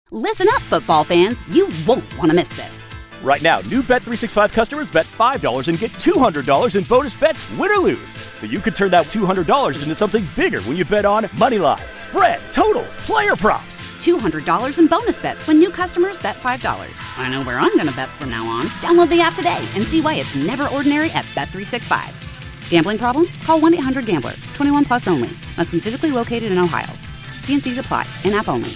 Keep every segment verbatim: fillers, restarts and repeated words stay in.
Listen up, football fans. You won't want to miss this. Right now, new Bet three sixty-five customers bet five dollars and get two hundred dollars in bonus bets, win or lose. So you could turn that two hundred dollars into something bigger when you bet on money line, spread, totals, player props. two hundred dollars in bonus bets when new customers bet five dollars. I know where I'm going to bet from now on. Download the app today and see why it's never ordinary at Bet three sixty-five. Gambling problem? Call one eight hundred gambler. twenty-one plus only. Must be physically located in Ohio. T and C's apply. In-app only.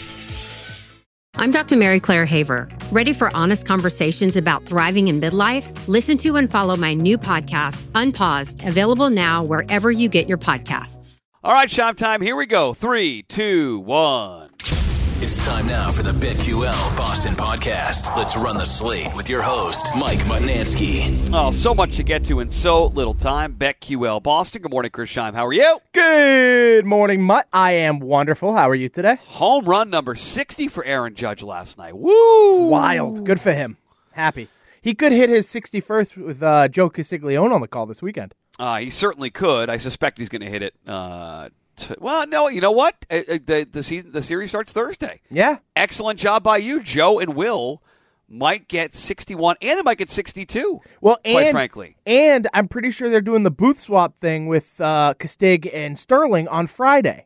I'm Doctor Mary Claire Haver. Ready for honest conversations about thriving in midlife? Listen to and follow my new podcast, Unpaused, available now wherever you get your podcasts. All right, Shop Time. Here we go. Three, two, one. It's time now for the BetQL Boston Podcast. Let's run the slate with your host, Mike Mutnansky. Oh, so much to get to in so little time. BetQL Boston. Good morning, Chris Scheim. How are you? Good morning, Mutt. I am wonderful. How are you today? Home run number sixty for Aaron Judge last night. Woo! Wild. Good for him. Happy. He could hit his sixty-first with uh, Joe Castiglione on the call this weekend. Uh, he certainly could. I suspect he's going to hit it. Uh, t- well, no, you know what? Uh, uh, the the season, the series starts Thursday. Yeah. Excellent job by you. Joe and Will might get sixty-one, and they might get sixty-two. Well, and, quite frankly, and I'm pretty sure they're doing the booth swap thing with uh, Castig and Sterling on Friday.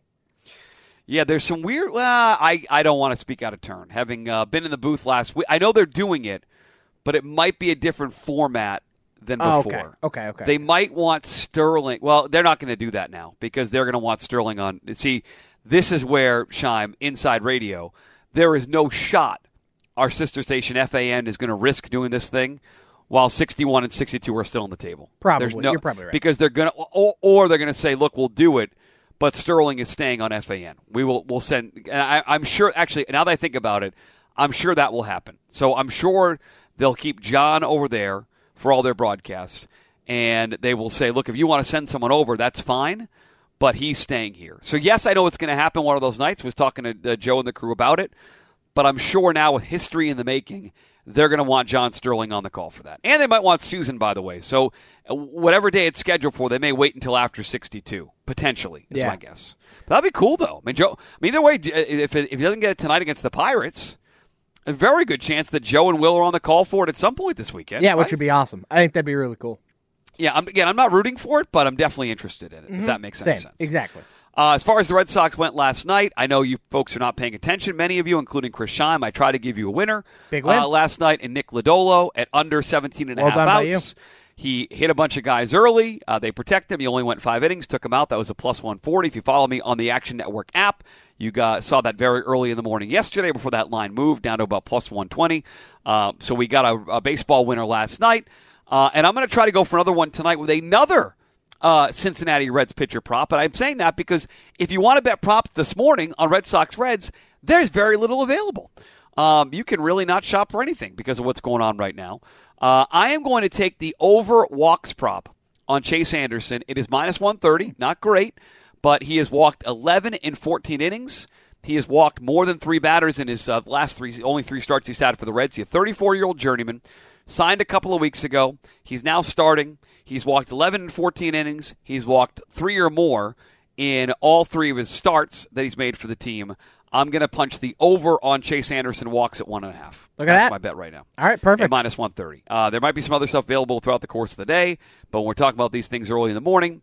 Yeah, there's some weird. Well, I I don't want to speak out of turn. Having uh, been in the booth last week, I know they're doing it, but it might be a different format than Oh, before. okay. Okay. Okay. They might want Sterling. Well, they're not going to do that now because they're going to want Sterling on. See, this is where, Scheim, Inside Radio, there is no shot our sister station F A N is going to risk doing this thing while sixty-one and sixty-two are still on the table. Probably. There's no, You're probably right. Because they're going to, or, or they're going to say, look, we'll do it, but Sterling is staying on F A N. We will we'll send, and I, I'm sure, actually, now that I think about it, I'm sure that will happen. So I'm sure they'll keep John over there for all their broadcasts, and they will say, look, if you want to send someone over, that's fine, but he's staying here. So, yes, I know it's going to happen one of those nights. I was talking to uh, Joe and the crew about it, but I'm sure now with history in the making, they're going to want John Sterling on the call for that. And they might want Susan, by the way. So uh, whatever day it's scheduled for, they may wait until after sixty-two, potentially, is Yeah. my guess. But that'd be cool, though. I mean, Joe, I mean, either way, if, it, if he doesn't get it tonight against the Pirates, a very good chance that Joe and Will are on the call for it at some point this weekend. Yeah, right? which would be awesome. I think that'd be really cool. Yeah, I'm, again, I'm not rooting for it, but I'm definitely interested in it, if that makes any Same. sense. Exactly. Uh, as far as the Red Sox went last night, I know you folks are not paying attention, many of you, including Chris Scheim. I tried to give you a winner Big win. Uh, last night in Nick Lodolo at under seventeen and a Well half done by outs. He hit a bunch of guys early. Uh, they protect him. He only went five innings, took him out. That was a plus one forty. If you follow me on the Action Network app, you got, saw that very early in the morning yesterday before that line moved down to about plus one twenty. Uh, so we got a, a baseball winner last night. Uh, and I'm going to try to go for another one tonight with another uh, Cincinnati Reds pitcher prop. But I'm saying that because if you want to bet props this morning on Red Sox Reds, there's very little available. Um, you can really not shop for anything because of what's going on right now. Uh, I am going to take the over walks prop on Chase Anderson. It is minus one thirty. Not great, but he has walked eleven in fourteen innings. He has walked more than three batters in his uh, last three, only three starts he's had for the Reds. He's a thirty-four-year-old journeyman, signed a couple of weeks ago. He's now starting. He's walked eleven in fourteen innings. He's walked three or more in all three of his starts that he's made for the team. I'm going to punch the over on Chase Anderson walks at one and a half. Look at That's that. my bet right now. All right, perfect. At minus one thirty. Uh, there might be some other stuff available throughout the course of the day, but when we're talking about these things early in the morning,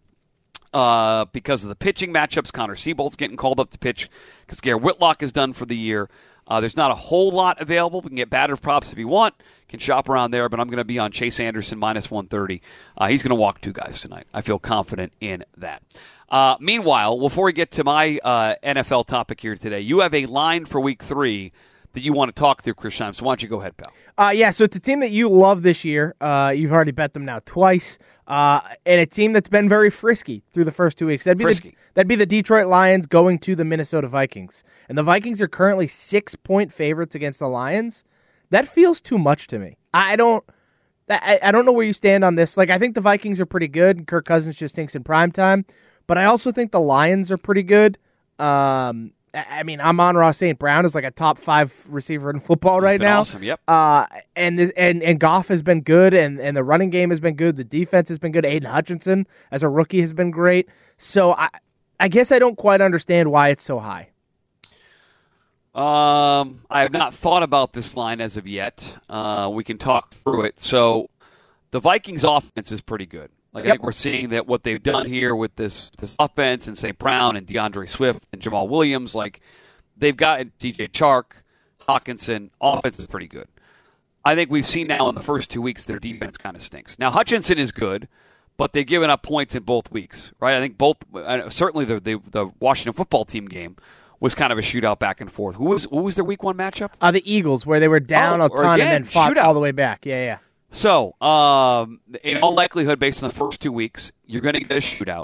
uh, because of the pitching matchups, Connor Seabolt's getting called up to pitch because Garrett Whitlock is done for the year. Uh, there's not a whole lot available. We can get batter props if you want. You can shop around there, but I'm going to be on Chase Anderson minus one thirty. Uh, he's going to walk two guys tonight. I feel confident in that. Uh, meanwhile, before we get to my uh, N F L topic here today, you have a line for week three that you want to talk through, Chris Scheim. So why don't you go ahead, pal? Uh, yeah, so it's a team that you love this year. Uh, you've already bet them now twice. Uh, and a team that's been very frisky through the first two weeks. That'd be Frisky. The, that'd be the Detroit Lions going to the Minnesota Vikings. And the Vikings are currently six-point favorites against the Lions. That feels too much to me. I don't I, I don't know where you stand on this. Like, I think the Vikings are pretty good. Kirk Cousins just thinks in primetime. But I also think the Lions are pretty good. Um, I mean, Amon-Ra Saint Brown is like a top five receiver in football He's right been now. Awesome, yep. Uh, and and and Goff has been good, and, and the running game has been good. The defense has been good. Aiden Hutchinson as a rookie has been great. So I I guess I don't quite understand why it's so high. Um, I have not thought about this line as of yet. Uh, we can talk through it. So the Vikings offense is pretty good. Like, Yep. I think we're seeing that what they've done here with this this offense and Saint Brown and DeAndre Swift and Jamal Williams, like they've got D J Chark, Hawkinson. Offense is pretty good. I think we've seen now in the first two weeks their defense kind of stinks. Now Hutchinson is good, but they've given up points in both weeks, right? I think both. Uh, certainly the, the the Washington football team game was kind of a shootout back and forth. Who was who was their week one matchup? Uh, the Eagles, where they were down Oh, a ton again, and then fought shootout. all the way back. Yeah, yeah. So, um, in all likelihood, based on the first two weeks, you're going to get a shootout.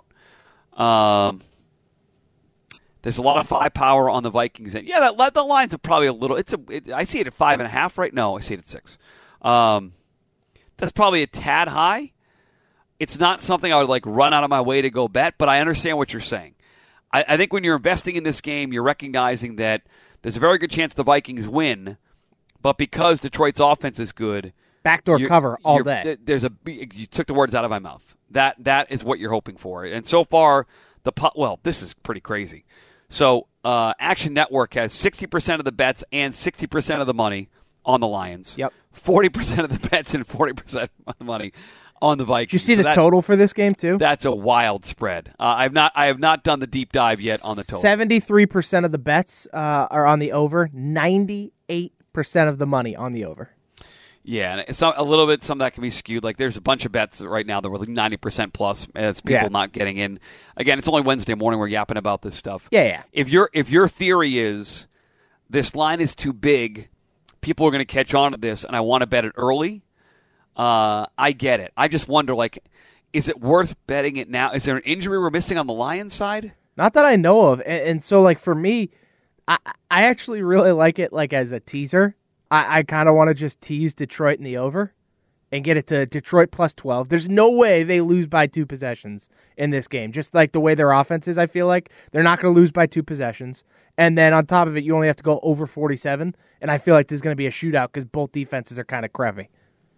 Um, there's a lot of firepower on the Vikings. And yeah, that the lines are probably a little. It's a. It, I see it at five and a half right now. I see it at six. Um, that's probably a tad high. It's not something I would like run out of my way to go bet, but I understand what you're saying. I, I think when you're investing in this game, you're recognizing that there's a very good chance the Vikings win, but because Detroit's offense is good. Backdoor You're- cover all you're- day. There's a you took the words out of my mouth. That that is what you're hoping for. And so far, the po- well, this is pretty crazy. So uh, Action Network has sixty percent of the bets and sixty percent of the money on the Lions. Yep. forty percent of the bets and forty percent of the money on the Vikings. Did you see So the that- total for this game too? That's a wild spread. Uh, I've not I have not done the deep dive yet on the total. Seventy-three percent of the bets uh, are on the over. Ninety-eight percent of the money on the over. Yeah, and it's a little bit some that can be skewed. Like there's a bunch of bets right now that were like ninety percent plus as people Yeah. not getting in. Again, it's only Wednesday morning. We're yapping about this stuff. Yeah, yeah. If your if your theory is this line is too big, people are going to catch on to this, and I want to bet it early. Uh, I get it. I just wonder, like, is it worth betting it now? Is there an injury we're missing on the Lions side? Not that I know of. And, and so, like, for me, I, I actually really like it, like, as a teaser. I, I kind of want to just tease Detroit in the over and get it to Detroit plus twelve. There's no way they lose by two possessions in this game. Just like the way their offense is, I feel like they're not going to lose by two possessions. And then on top of it, you only have to go over forty-seven. And I feel like there's going to be a shootout because both defenses are kind of crevy.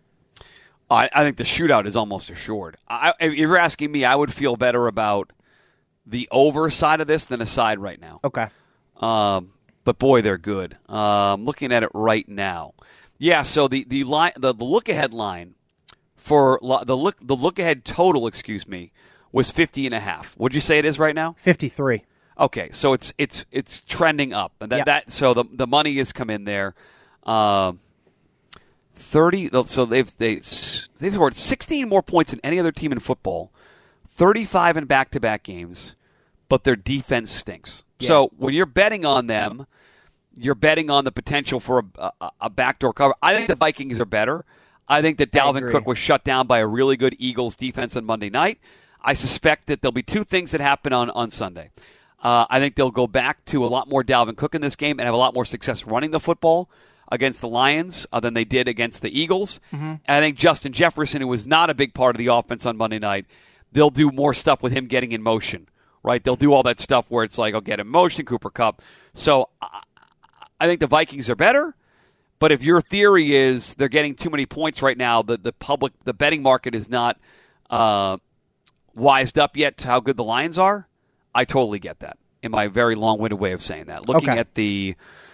I, I think the shootout is almost assured. I, if you're asking me, I would feel better about the over side of this than a side right now. Okay. Um, but boy, they're good. Um, looking at it right now, yeah. So the the line, the, the look ahead line for lo- the look the look ahead total, excuse me, was fifty and a half. Would you say it is right now? fifty-three. Okay, so it's it's it's trending up, and that, Yep. that so the the money has come in there. Um, Thirty. So they've they they've scored sixteen more points than any other team in football. Thirty-five in back-to-back games, but their defense stinks. Yeah. So when you're betting on them, you're betting on the potential for a, a, a backdoor cover. I think the Vikings are better. I think that I Dalvin agree. Cook was shut down by a really good Eagles defense on Monday night. I suspect that there'll be two things that happen on, on Sunday. Uh, I think they'll go back to a lot more Dalvin Cook in this game and have a lot more success running the football against the Lions uh, than they did against the Eagles. Mm-hmm. And I think Justin Jefferson, who was not a big part of the offense on Monday night, they'll do more stuff with him getting in motion, right? They'll do all that stuff where it's like, I'll get in motion, Cooper Kupp. So I, I think the Vikings are better. But if your theory is they're getting too many points right now, the, the public, the betting market is not uh, wised up yet to how good the Lions are, I totally get that in my very long-winded way of saying that. Looking Okay. at the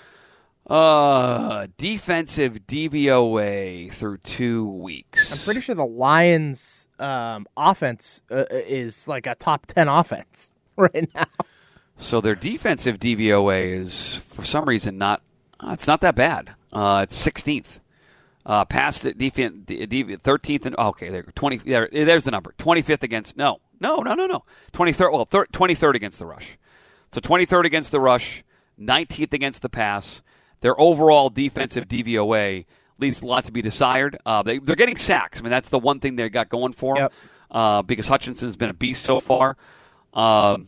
uh, defensive D V O A through two weeks. I'm pretty sure the Lions' um, offense uh, is like a top ten offense right now. So their defensive D V O A is, for some reason, not uh, it's not that bad. Uh, it's sixteenth. Uh, past the defense, thirteenth, and okay, there, twenty. There, there's the number. twenty-fifth against no, no, no, no, no. twenty-third. Well, thir- twenty-third against the rush. So twenty-third against the rush, nineteenth against the pass. Their overall defensive D V O A leaves a lot to be desired. Uh, they, they're getting sacks. I mean, that's the one thing they got going for them. Yep. Uh, because Hutchinson's been a beast so far. Um,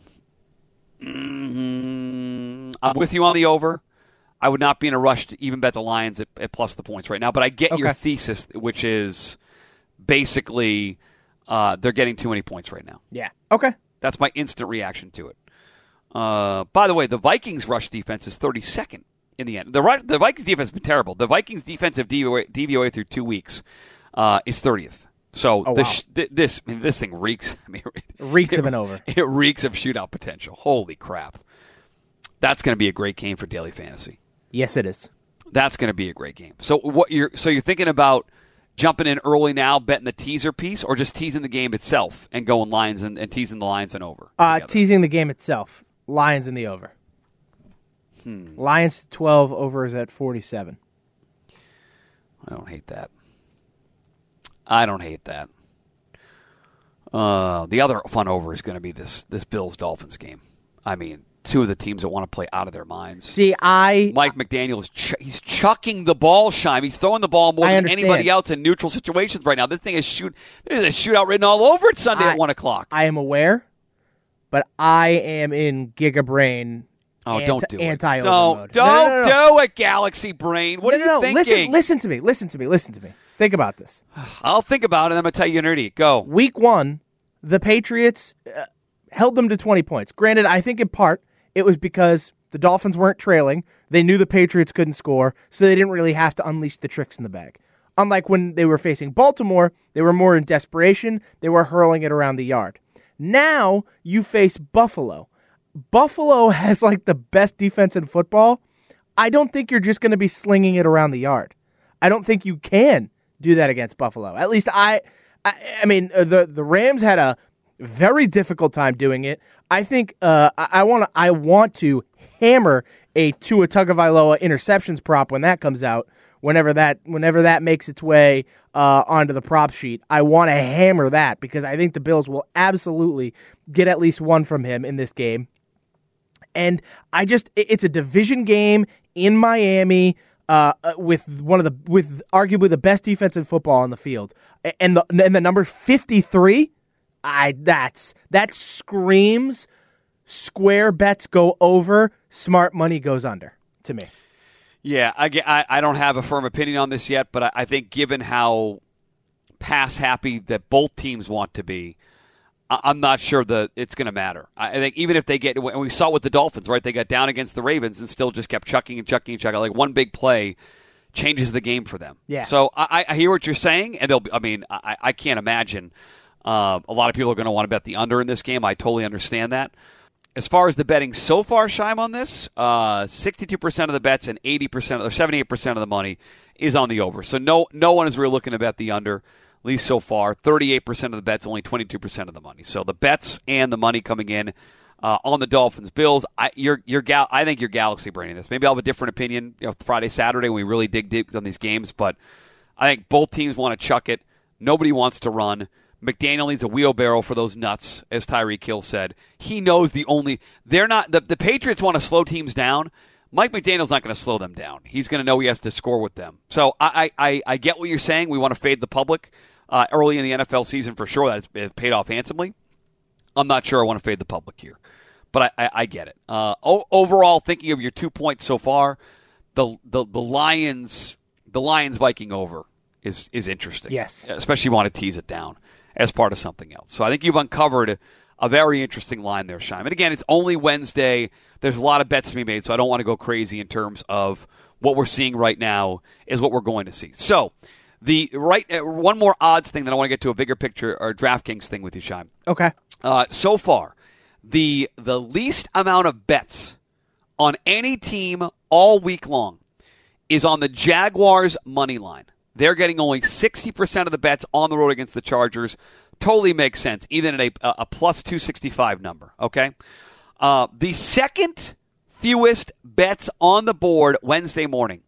mm, I'm with you on the over. I would not be in a rush to even bet the Lions at, at plus the points right now, but I get your Okay. thesis, which is basically uh, they're getting too many points right now. Yeah. Okay. That's my instant reaction to it. Uh, by the way, the Vikings' rush defense is thirty-second in the end. The, ru- the Vikings' defense has been terrible. The Vikings' defensive D V O A, D V O A through two weeks uh, is thirtieth. So Oh, this, wow. th- this I mean, this thing reeks. I mean, it, Reeks it, of an over. It reeks of shootout potential. Holy crap. That's going to be a great game for daily fantasy. Yes, it is. That's going to be a great game. So what you're so you're thinking about jumping in early now, betting the teaser piece, or just teasing the game itself and going Lions and, and teasing the Lions and over? Uh, teasing the game itself. Lions in the over. Hmm. Lions twelve, over is at forty-seven. I don't hate that. I don't hate that. Uh, the other fun over is going to be this this Bills-Dolphins game. I mean, two of the teams that want to play out of their minds. See, I... Mike McDaniel, is ch- he's chucking the ball, Shime. He's throwing the ball more I than understand. anybody else in neutral situations right now. This thing is shoot. There's a shootout written all over it Sunday I, at one o'clock. I am aware, but I am in Giga Brain. Oh, anti- don't do it. Anti Don't, mode. don't no, no, no, no. do it, Galaxy Brain. What no, are you no, no. thinking? Listen, listen to me. Listen to me. Listen to me. Think about this. I'll think about it, and I'm going to tell you an idiot. Go. Week one, the Patriots uh, held them to twenty points. Granted, I think in part it was because the Dolphins weren't trailing. They knew the Patriots couldn't score, so they didn't really have to unleash the tricks in the bag. Unlike when they were facing Baltimore, they were more in desperation. They were hurling it around the yard. Now you face Buffalo. Buffalo has like the best defense in football. I don't think you're just going to be slinging it around the yard. I don't think you can do that against Buffalo. At least I, I, I mean, the the Rams had a very difficult time doing it. I think uh, I, I want to I want to hammer a Tua Tagovailoa interceptions prop when that comes out. Whenever that whenever that makes its way uh, onto the prop sheet, I want to hammer that because I think the Bills will absolutely get at least one from him in this game. And I just, it's a division game in Miami uh, with one of the, with arguably the best defense in football on the field. And the, and the number fifty-three, I, that's, that screams square bets go over, smart money goes under to me. Yeah, I, I, I don't have a firm opinion on this yet, but I, I think given how pass happy that both teams want to be, I'm not sure that it's going to matter. I think even if they get, and we saw it with the Dolphins, right? They got down against the Ravens and still just kept chucking and chucking and chucking. Like one big play changes the game for them. Yeah. So I, I hear what you're saying, and they'll. I mean, I, I can't imagine uh, a lot of people are going to want to bet the under in this game. I totally understand that. As far as the betting so far, Shime, on this, uh, sixty-two percent of the bets and eighty percent, or seventy-eight percent of the money is on the over. So no, no one is really looking to bet the under. At least so far, thirty-eight percent of the bets, only twenty-two percent of the money. So the bets and the money coming in uh, on the Dolphins, Bills. I, you're, you're gal- I think you're Galaxy braining this. Maybe I'll have a different opinion you know, Friday, Saturday when we really dig deep on these games. But I think both teams want to chuck it. Nobody wants to run. McDaniel needs a wheelbarrow for those nuts, as Tyreek Hill said. He knows the only they're not the, the Patriots want to slow teams down. Mike McDaniel's not going to slow them down. He's going to know he has to score with them. So I, I, I get what you're saying. We want to fade the public uh, early in the N F L season for sure. That's it's paid off handsomely. I'm not sure I want to fade the public here, but I, I, I get it. Uh, o- overall, thinking of your two points so far, the the, the Lions the Lions Viking over is is interesting. Yes, especially if you want to tease it down as part of something else. So I think you've uncovered a very interesting line there, Shime. And again, it's only Wednesday. There's a lot of bets to be made, so I don't want to go crazy in terms of what we're seeing right now is what we're going to see. So the right uh, one more odds thing that I want to get to a bigger picture or DraftKings thing with you, Shime. Okay. Uh, so far, the the least amount of bets on any team all week long is on the Jaguars money line. They're getting only sixty percent of the bets on the road against the Chargers. Totally makes sense, even at a, a plus two sixty-five number, okay? Uh, the second fewest bets on the board Wednesday morning,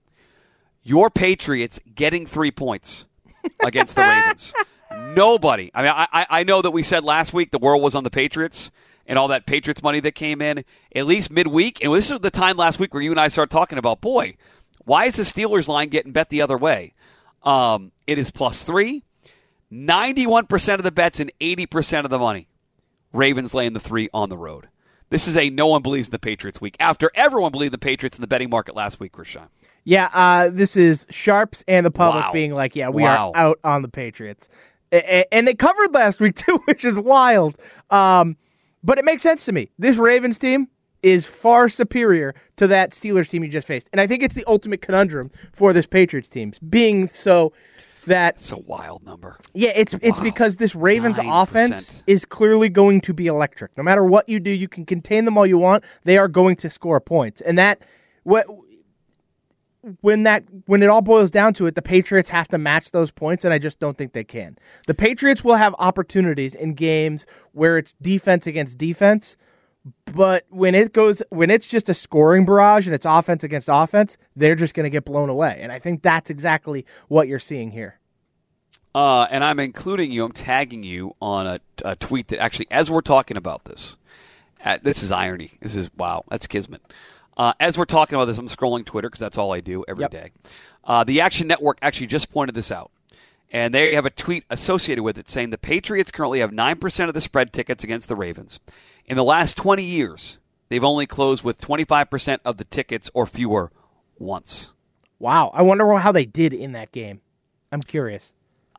your Patriots getting three points against the Ravens. Nobody. I mean, I, I know that we said last week the world was on the Patriots and all that Patriots money that came in, at least midweek. And this is the time last week where you and I started talking about, boy, why is the Steelers line getting bet the other way? Um, it is plus three. ninety-one percent of the bets and eighty percent of the money. Ravens laying the three on the road. This is a no one believes in the Patriots week after everyone believed the Patriots in the betting market last week, Rashawn. Yeah, uh, this is Sharps and the public Wow. being like, yeah, we Wow. are out on the Patriots. A- a- and they covered last week, too, which is wild. Um, but it makes sense to me. This Ravens team is far superior to that Steelers team you just faced. And I think it's the ultimate conundrum for this Patriots team, being so that... It's a wild number. Yeah, it's it's Wow. because this Ravens nine offense percent. is clearly going to be electric. No matter what you do, you can contain them all you want. They are going to score points. And that... what when that when it all boils down to it, the Patriots have to match those points, and I just don't think they can. The Patriots will have opportunities in games where it's defense against defense, but when it goes when it's just a scoring barrage and it's offense against offense, they're just going to get blown away. And I think that's exactly what you're seeing here. Uh, and I'm including you, I'm tagging you on a, a tweet that actually, as we're talking about this, uh, this is irony. This is, wow, that's kismet. Uh, as we're talking about this, I'm scrolling Twitter because that's all I do every yep. day. Uh, the Action Network actually just pointed this out. And they have a tweet associated with it saying the Patriots currently have nine percent of the spread tickets against the Ravens. In the last twenty years, they've only closed with twenty-five percent of the tickets or fewer once. Wow. I wonder how they did in that game. I'm curious.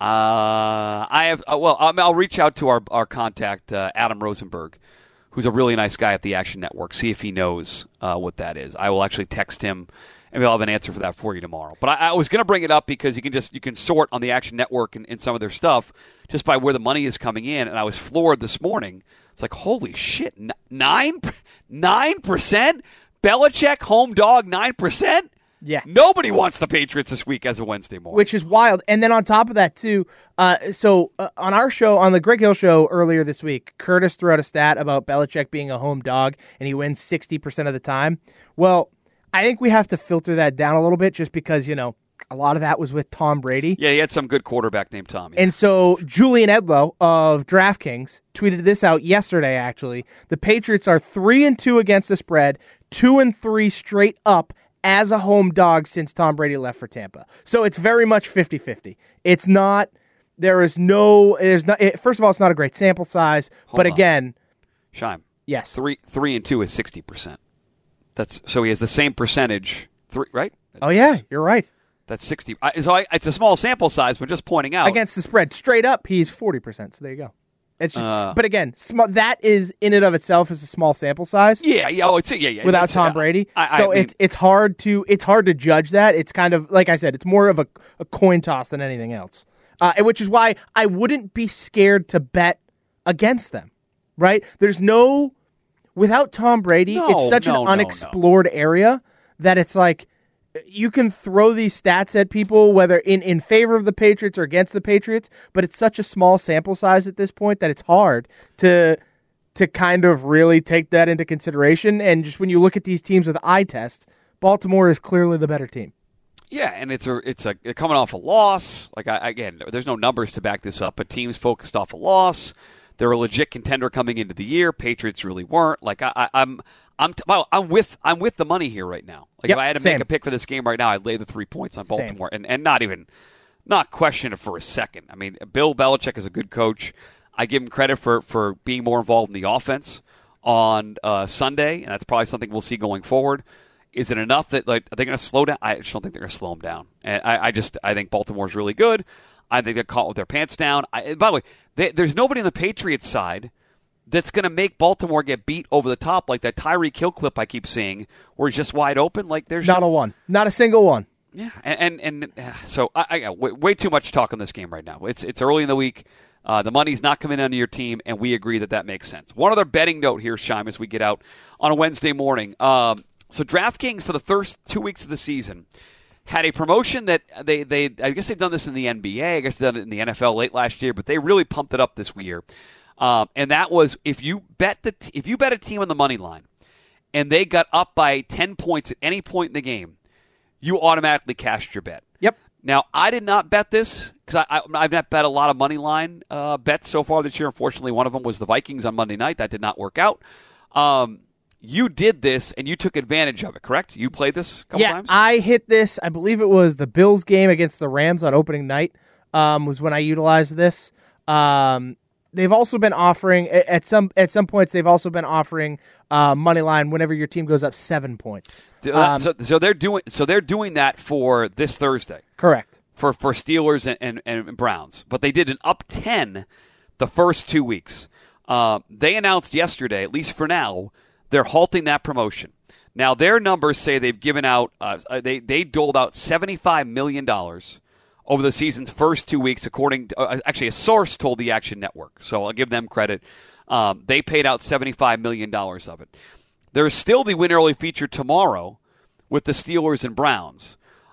Uh, I have uh, well, I'll, I'll reach out to our our contact uh, Adam Rosenberg, who's a really nice guy at the Action Network. See if he knows uh, what that is. I will actually text him, and we'll have an answer for that for you tomorrow. But I, I was going to bring it up because you can just you can sort on the Action Network and, and some of their stuff just by where the money is coming in. And I was floored this morning. It's like, holy shit, nine nine percent Belichick home dog nine percent. Yeah. Nobody wants the Patriots this week as a Wednesday morning. Which is wild. And then on top of that, too, uh, so uh, on our show, on the Greg Hill show earlier this week, Curtis threw out a stat about Belichick being a home dog and he wins sixty percent of the time. Well, I think we have to filter that down a little bit just because, you know, a lot of that was with Tom Brady. Yeah, he had some good quarterback named Tom. Yeah. And so Julian Edlow of DraftKings tweeted this out yesterday, actually. The Patriots are three and two against the spread, two and three straight up as a home dog since Tom Brady left for Tampa. So it's very much fifty-fifty. It's not, there is no, there's not, it, first of all, it's not a great sample size, Hold but on. again. Shime. Yes. Three, three and two is sixty percent. That's, so he has the same percentage, three, right? That's, oh yeah, you're right. That's sixty. I, so I, it's a small sample size, but just pointing out. Against the spread, straight up, he's forty percent. So there you go. It's just, Uh, but again, sm- that is in and of itself is a small sample size. Yeah, yeah, oh, it's, yeah, yeah. Without it's, Tom uh, Brady, I, so I mean, it's it's hard to it's hard to judge that. It's kind of like I said, it's more of a, a coin toss than anything else, uh, and which is why I wouldn't be scared to bet against them. Right? There's no without Tom Brady, No, it's such no, an no, unexplored area that it's like. You can throw these stats at people, whether in, in favor of the Patriots or against the Patriots, but it's such a small sample size at this point that it's hard to to kind of really take that into consideration. And just when you look at these teams with eye test, Baltimore is clearly the better team. Yeah, and it's a it's a coming off a loss. Like I, again, there's no numbers to back this up, but teams focused off a loss. They're a legit contender coming into the year. Patriots really weren't. Like I, I, I'm. I'm t- well, I'm with I'm with the money here right now. Like yep, if I had to same. make a pick for this game right now, I'd lay the three points on Baltimore Same. and, and not even not question it for a second. I mean, Bill Belichick is a good coach. I give him credit for, for being more involved in the offense on uh, Sunday, and that's probably something we'll see going forward. Is it enough that like are they going to slow down? I just don't think they're going to slow them down. And I, I just I think Baltimore's really good. I think they're caught with their pants down. I, and by the way, they, there's nobody on the Patriots side that's going to make Baltimore get beat over the top like that Tyreek Hill clip I keep seeing where he's just wide open. Like there's Not no, a one. Not a single one. Yeah, and and, and uh, so I, I got way, way too much talk on this game right now. It's it's early in the week. Uh, the money's not coming into your team, and we agree that that makes sense. One other betting note here, Shime, as we get out on a Wednesday morning. Um, so DraftKings for the first two weeks of the season had a promotion that they, they I guess they've done this in the N B A. I guess they've done it in the N F L late last year, but they really pumped it up this year. Um, and that was if you bet the t- if you bet a team on the money line and they got up by ten points at any point in the game, you automatically cashed your bet. Yep. Now, I did not bet this because I, I, I've not bet a lot of money line uh, bets so far this year. Unfortunately, one of them was the Vikings on Monday night. That did not work out. Um, you did this, and you took advantage of it, correct? You played this a couple yeah, times? I hit this. I believe it was the Bills game against the Rams on opening night um, was when I utilized this. Um, they've also been offering at some at some points. They've also been offering uh, money line whenever your team goes up seven points. Um, so, so they're doing so they're doing that for this Thursday. Correct. For for Steelers and, and, and Browns, but they did an up ten the first two weeks. Uh, they announced yesterday, at least for now, they're halting that promotion. Now their numbers say they've given out uh, they they doled out seventy-five million dollars over the season's first two weeks, according to uh, actually a source told the Action Network. So I'll give them credit. Um, they paid out seventy-five million dollars of it. There's still the win early feature tomorrow with the Steelers and Browns.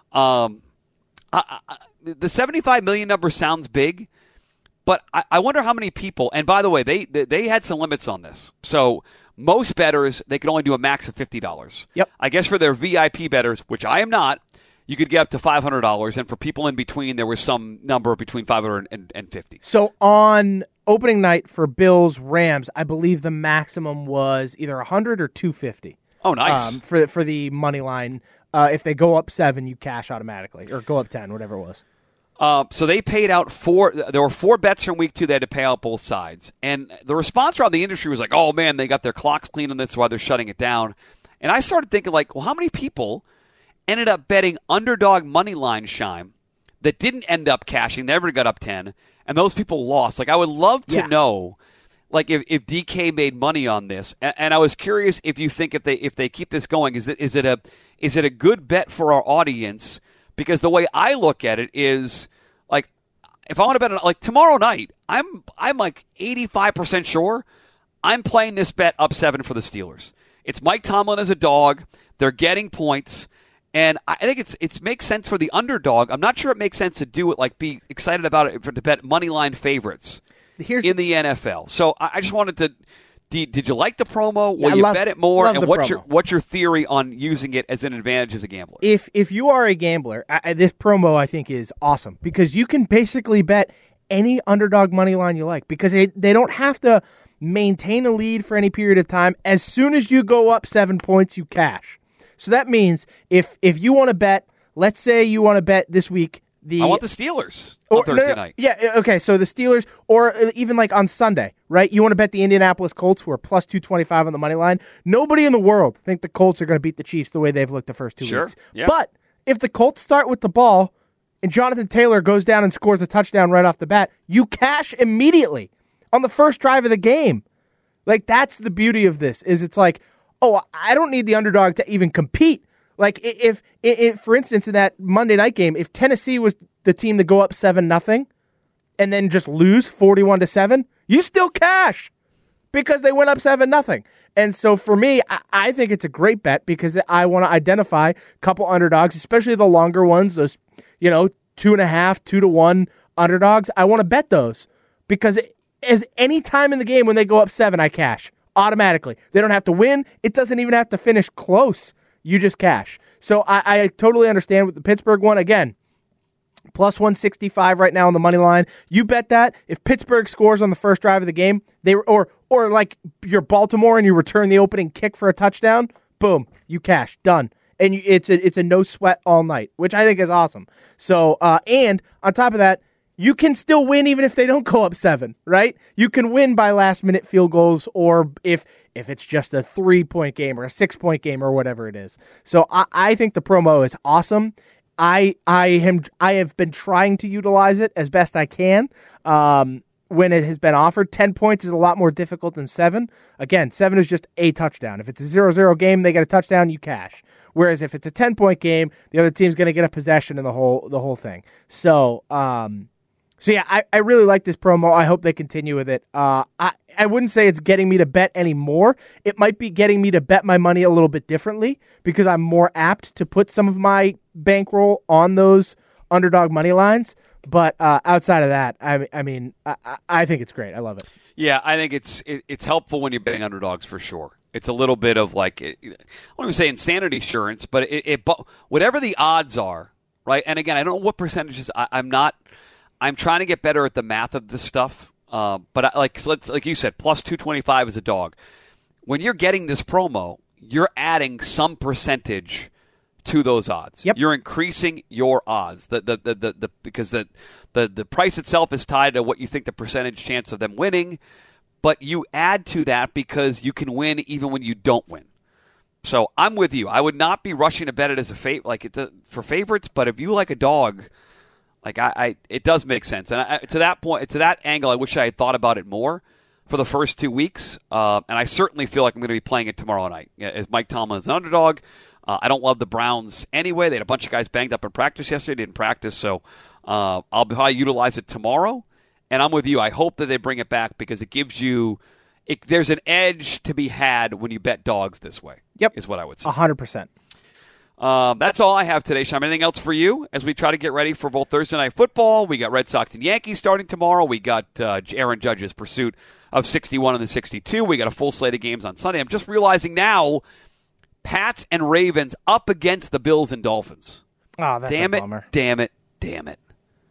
Um, I, I, the seventy-five million number sounds big, but I, I wonder how many people. And by the way, they, they they had some limits on this. So most bettors, they could only do a max of fifty dollars. Yep. I guess for their V I P bettors, which I am not, you could get up to five hundred dollars. And for people in between, there was some number between five hundred dollars and fifty dollars. So on opening night for Bills Rams, I believe the maximum was either one hundred or two hundred fifty dollars. Oh, nice. Um, for for the money line, uh, if they go up seven, you cash automatically, or go up ten, whatever it was. Um, so they paid out four. There were four bets from week two. They had to pay out both sides, and the response around the industry was like, "Oh man, they got their clocks clean on this, why they're shutting it down." And I started thinking, like, well, how many people ended up betting underdog money line Shime that didn't end up cashing, never got up ten, and those people lost? Like, I would love to Yeah. know. Like if, if D K made money on this, and, and I was curious if you think if they if they keep this going, is it is it a is it a good bet for our audience? Because the way I look at it is like if I want to bet on, like tomorrow night, I'm I'm like eighty-five percent sure I'm playing this bet up seven for the Steelers. It's Mike Tomlin as a dog. They're getting points. And I think it's it makes sense for the underdog. I'm not sure it makes sense to do it like be excited about it for to bet money line favorites. Here's in the N F L. So I I just wanted to. Did, did you like the promo? Yeah, Will I you love- bet it more? love And the what's promo. your what's your theory on using it as an advantage as a gambler? If if you are a gambler, I, I- this promo I think is awesome because you can basically bet any underdog money line you like because they, they don't have to maintain a lead for any period of time. As soon as you go up seven points, you cash. So that means if if you want to bet, let's say you want to bet this week. The, I want the Steelers on or- Thursday no, no, night. Yeah, okay, so the Steelers, or even like on Sunday, right? You want to bet the Indianapolis Colts, who are plus two twenty-five on the money line. Nobody in the world think the Colts are going to beat the Chiefs the way they've looked the first two Sure, weeks. yeah. But if the Colts start with the ball and Jonathan Taylor goes down and scores a touchdown right off the bat, you cash immediately on the first drive of the game. Like, that's the beauty of this, is it's like, oh, I don't need the underdog to even compete. Like, i- if, i- if, for instance, in that Monday night game, if Tennessee was the team to go up seven nothing and then just lose forty-one to seven, you still cash because they went up seven nothing. And so for me, I, I think it's a great bet because I want to identify a couple underdogs, especially the longer ones, those, you know, two and a half, two to one underdogs. I want to bet those because it, as any time in the game when they go up seven, I cash automatically. They don't have to win. It doesn't even have to finish close. You just cash. So I, I totally understand with the Pittsburgh one. Again, plus one sixty-five right now on the money line. You bet that if Pittsburgh scores on the first drive of the game, they or or like you're Baltimore and you return the opening kick for a touchdown, boom, you cash, done. And you, it's a, it's a no sweat all night, which I think is awesome. So uh, and on top of that, you can still win even if they don't go up seven, right? You can win by last minute field goals, or if if it's just a three point game or a six point game or whatever it is. So I, I think the promo is awesome. I I am I have been trying to utilize it as best I can. Um, when it has been offered, ten points is a lot more difficult than seven. Again, seven is just a touchdown. If it's a zero zero game, they get a touchdown, you cash. Whereas if it's a ten point game, the other team's going to get a possession in the whole the whole thing. So. Um, So, yeah, I, I really like this promo. I hope they continue with it. Uh, I, I wouldn't say it's getting me to bet anymore. It might be getting me to bet my money a little bit differently because I'm more apt to put some of my bankroll on those underdog money lines. But uh, outside of that, I, I mean, I, I think it's great. I love it. Yeah, I think it's it, it's helpful when you're betting underdogs for sure. It's a little bit of like, it, I don't even say insanity insurance, but it, it but whatever the odds are, right? And again, I don't know what percentages. I, I'm not. I'm trying to get better at the math of this stuff. Uh, but I, like so let's like you said, plus two twenty-five as a dog. When you're getting this promo, you're adding some percentage to those odds. Yep. You're increasing your odds. The the the, the, the because the, the the price itself is tied to what you think the percentage chance of them winning, but you add to that because you can win even when you don't win. So I'm with you. I would not be rushing to bet it as a fa- like it's a, for favorites, but if you like a dog. Like I, I, it does make sense, and I, to that point, to that angle, I wish I had thought about it more for the first two weeks. Uh, and I certainly feel like I'm going to be playing it tomorrow night as Mike Tomlin is an underdog. Uh, I don't love the Browns anyway. They had a bunch of guys banged up in practice yesterday, didn't practice, so uh, I'll probably utilize it tomorrow. And I'm with you. I hope that they bring it back because it gives you, it, there's an edge to be had when you bet dogs this way. Yep, is what I would say. A hundred percent. Um, that's all I have today, Sean. Anything else for you as we try to get ready for both Thursday Night Football? We got Red Sox and Yankees starting tomorrow. We got uh, Aaron Judge's pursuit of sixty-one and the sixty-two. We got a full slate of games on Sunday. I'm just realizing now, Pats and Ravens up against the Bills and Dolphins. Oh, that's damn a it, bummer. damn it, damn it.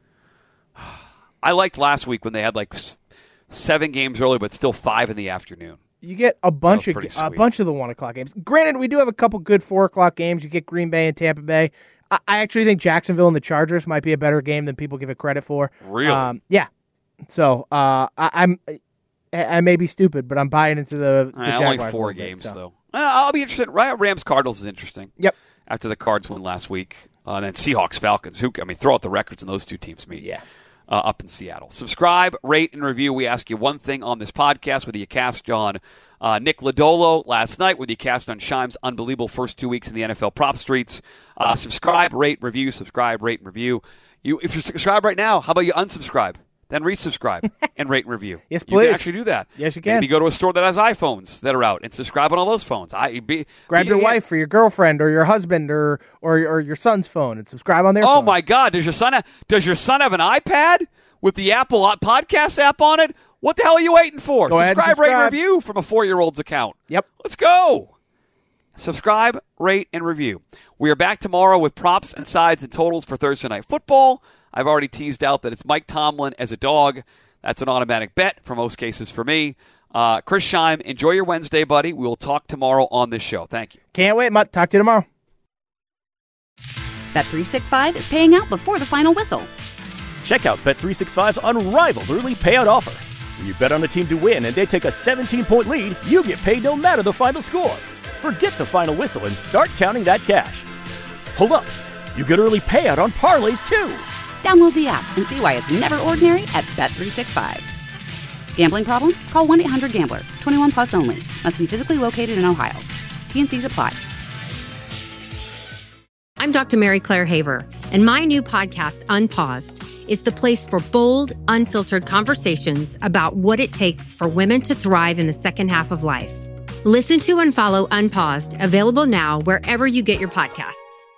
I liked last week when they had like seven games early, but still five in the afternoon. You get a bunch of pretty a sweet. bunch of the one o'clock games. Granted, we do have a couple good four o'clock games. You get Green Bay and Tampa Bay. I, I actually think Jacksonville and the Chargers might be a better game than people give it credit for. Really? Um, yeah. So uh, I, I'm I, I may be stupid, but I'm buying into the, the Uh, Jaguars. only a four little bit, games so. though. Uh, I'll be interested. Right, Rams Cardinals is interesting. Yep. After the Cards won last week, uh, and then Seahawks Falcons. Who I mean, throw out the records and those two teams meet. Yeah. Uh, up in Seattle. Subscribe, rate, and review. We ask you one thing on this podcast, whether you cast on uh, Nick Lodolo last night, whether you cast on Shime's unbelievable first two weeks in the N F L prop streets. Uh, subscribe, rate, review, subscribe, rate, and review. You, if you subscribe right now, how about you unsubscribe? Then resubscribe and rate and review. Yes, You please. can actually do that. Yes, you can. Maybe go to a store that has iPhones that are out and subscribe on all those phones. I be, Grab be- your yeah. wife or your girlfriend or your husband or, or or your son's phone and subscribe on their Oh phone. my God! Does your son have, does your son have an iPad with the Apple Podcast app on it? What the hell are you waiting for? Go ahead and subscribe, rate, and subscribe. review from a four-year-old's account. Yep. Let's go. Subscribe, rate, and review. We are back tomorrow with props and sides and totals for Thursday Night Football. I've already teased out that it's Mike Tomlin as a dog. That's an automatic bet for most cases for me. Uh, Chris Scheim, enjoy your Wednesday, buddy. We will talk tomorrow on this show. Thank you. Can't wait, Mutt. Talk to you tomorrow. Bet three sixty-five is paying out before the final whistle. Check out Bet three sixty-five's unrivaled early payout offer. When you bet on a team to win and they take a seventeen-point lead, you get paid no matter the final score. Forget the final whistle and start counting that cash. Hold up. You get early payout on parlays, too. Download the app and see why it's never ordinary at Bet three sixty-five. Gambling problem? Call one eight hundred gambler. twenty-one plus only. Must be physically located in Ohio. T N Cs apply. I'm Doctor Mary Claire Haver, and my new podcast, Unpaused, is the place for bold, unfiltered conversations about what it takes for women to thrive in the second half of life. Listen to and follow Unpaused, available now wherever you get your podcasts.